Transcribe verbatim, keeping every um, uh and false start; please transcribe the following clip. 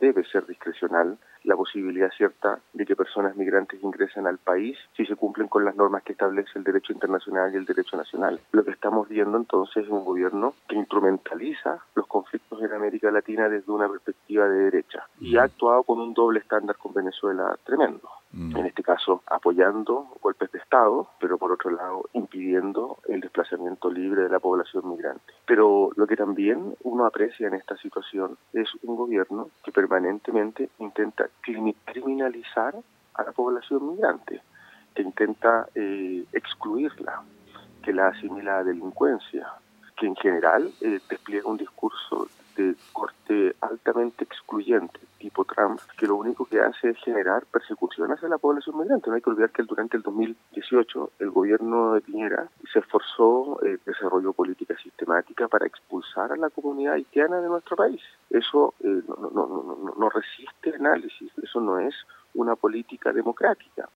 debe ser discrecional la posibilidad cierta de que personas migrantes ingresen al país si se cumplen con las normas que establece el derecho internacional y el derecho nacional. Lo que estamos viendo entonces es un gobierno que instrumentaliza los conflictos en América Latina desde una perspectiva de derecha y ha actuado con un doble estándar con Venezuela tremendo. Mm. En este caso apoyando golpes de Estado, pero por otro lado impidiendo el desplazamiento libre de la población migrante. Pero lo que también uno aprecia en esta situación es un gobierno que permanentemente intenta criminalizar a la población migrante, que intenta eh, excluirla, que la asimila a delincuencia, que en general eh, despliega un discurso de corte altamente excluyente, tipo Trump, que lo único que hace es generar persecución hacia la población migrante. No hay que olvidar que durante el dos mil dieciocho el gobierno de Piñera se esforzó, eh, desarrolló política sistemática para expulsar a la comunidad haitiana de nuestro país. Eso eh, no, no, no, no, no resiste análisis, eso no es una política democrática.